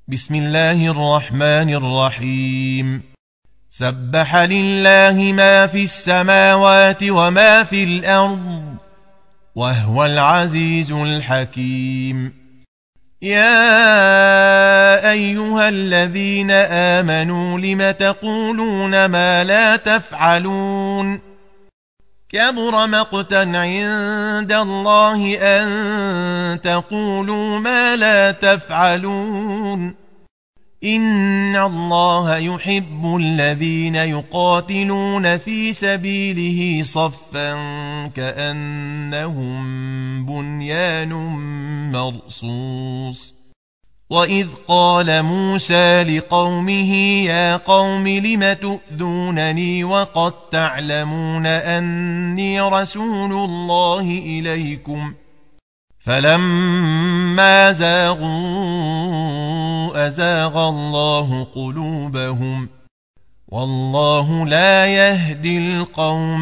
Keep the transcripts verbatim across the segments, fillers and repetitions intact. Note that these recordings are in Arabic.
بسم الله الرحمن الرحيم. سبح لله ما في السماوات وما في الأرض وهو العزيز الحكيم. يا أيها الذين آمنوا لم تقولون ما لا تفعلون؟ كبر مقتا عند الله أن تقولوا ما لا تفعلون. إن الله يحب الذين يقاتلون في سبيله صفا كأنهم بنيان مرصوص. وإذ قال موسى لقومه يا قوم لم تؤذونني وقد تعلمون أني رسول الله إليكم فلما زاغوا أزاغ الله قلوبهم والله لا يهدي القوم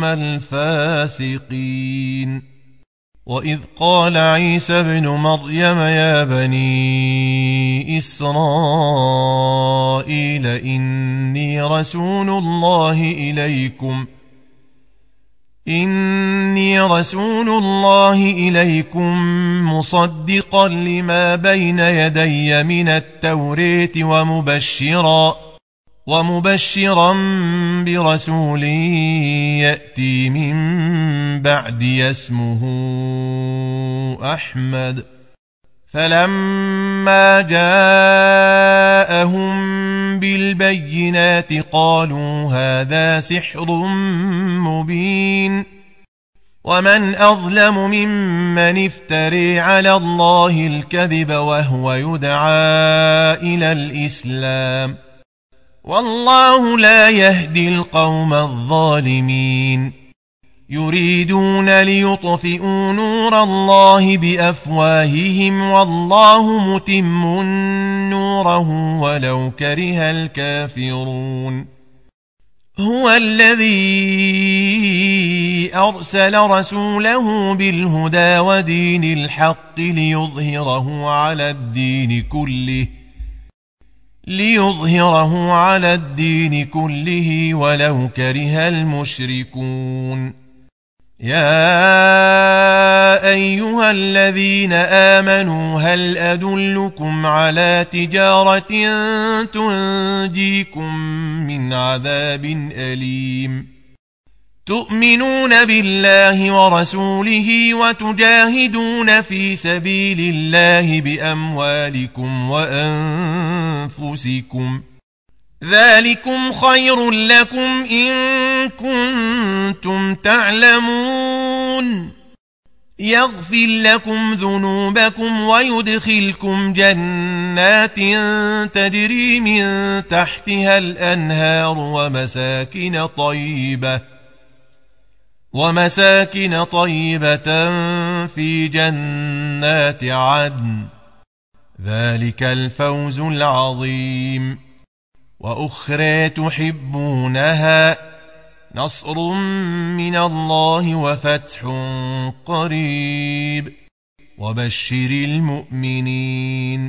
الفاسقين. وإذ قال عيسى ابن مريم يا بني إسرائيل إني رسول الله إليكم إني رسول الله إليكم مصدقا لما بين يدي من التوراة ومبشرا ومبشرا برسول يأتي من بعدي اسمه أحمد. فلما جاءهم بالبينات قالوا هذا سحر مبين. ومن أظلم ممن افتري على الله الكذب وهو يدعى إلى الإسلام والله لا يهدي القوم الظالمين. يريدون ليطفئوا نور الله بأفواههم والله متم نوره ولو كره الكافرون. هو الذي أرسل رسوله بالهدى ودين الحق ليظهره على الدين كله ليظهره على الدين كله ولو كره المشركون. يا أيها الذين آمنوا هل أدلكم على تجارة تنجيكم من عذاب أليم؟ تؤمنون بالله ورسوله وتجاهدون في سبيل الله بأموالكم وأنفسكم ذلكم خير لكم إن كنتم تعلمون. يغفر لكم ذنوبكم ويدخلكم جنات تجري من تحتها الأنهار ومساكن طيبة ومساكن طيبة في جنات عدن ذلك الفوز العظيم. وأخرى تحبونها نصر من الله وفتح قريب وبشر المؤمنين.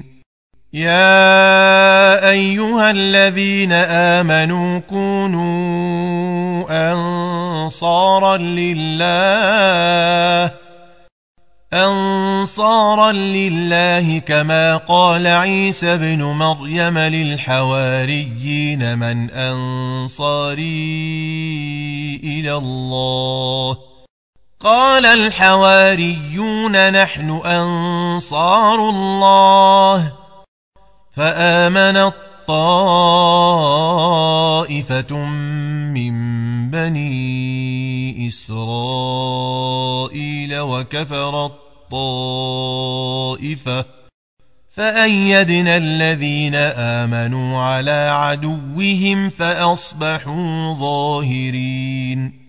يا أيها الذين آمنوا كونوا أنصارا لله أنصارا لله كما قال عيسى ابن مريم للحواريين من أنصاري إلى الله قال الحواريون نحن أنصار الله. فآمنت طائفة من بني إسرائيل وكفرت طائفة فأيدنا الذين آمنوا على عدوهم فأصبحوا ظاهرين.